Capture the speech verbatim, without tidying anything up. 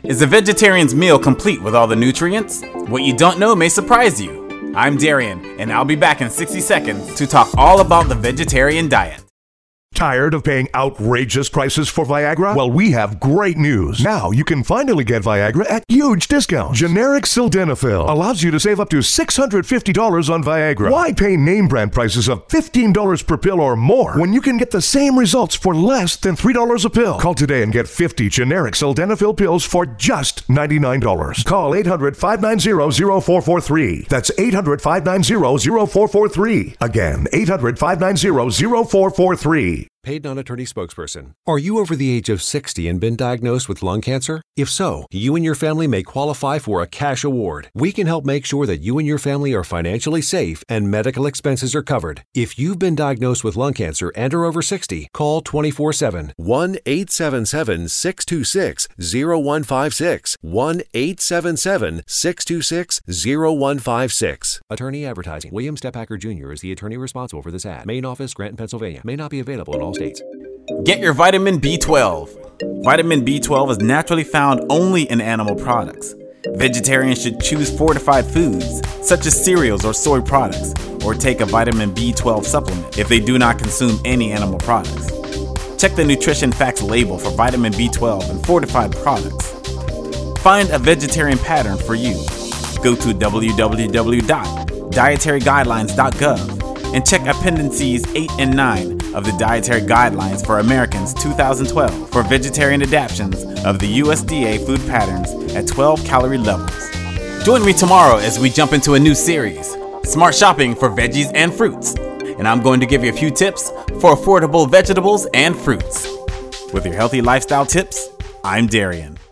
Is a vegetarian's meal complete with all the nutrients? What you don't know may surprise you. I'm Darian, and I'll be back in sixty seconds to talk all about the vegetarian diet. Tired of paying outrageous prices for Viagra? Well, we have great news. Now you can finally get Viagra at huge discounts. Generic Sildenafil allows you to save up to six hundred fifty dollars on Viagra. Why pay name brand prices of fifteen dollars per pill or more when you can get the same results for less than three dollars a pill? Call today and get fifty generic Sildenafil pills for just ninety-nine dollars. Call eight hundred, five nine zero, zero four four three. That's eight hundred, five nine zero, zero four four three. Again, eight hundred, five nine zero, zero four four three. Paid non-attorney spokesperson. Are you over the age of sixty and been diagnosed with lung cancer? If so, you and your family may qualify for a cash award. We can help make sure that you and your family are financially safe and medical expenses are covered. If you've been diagnosed with lung cancer and are over sixty, call twenty-four seven. one eight seven seven, six two six, zero one five six. one eight seven seven, six two six, zero one five six. Attorney advertising. William Stephacker Junior is the attorney responsible for this ad. Main office, Granton, Pennsylvania. May not be available in all states. Get your vitamin B twelve. Vitamin B twelve is naturally found only in animal products. Vegetarians should choose fortified foods, such as cereals or soy products, or take a vitamin B twelve supplement if they do not consume any animal products. Check the nutrition facts label for vitamin B twelve and fortified products. Find a vegetarian pattern for you. Go to w w w dot dietary guidelines dot gov and check Appendices eight and nine of the Dietary Guidelines for Americans two thousand twelve for vegetarian adaptations of the U S D A food patterns at twelve calorie levels. Join me tomorrow as we jump into a new series, Smart Shopping for Veggies and Fruits, and I'm going to give you a few tips for affordable vegetables and fruits. With your healthy lifestyle tips, I'm Darian.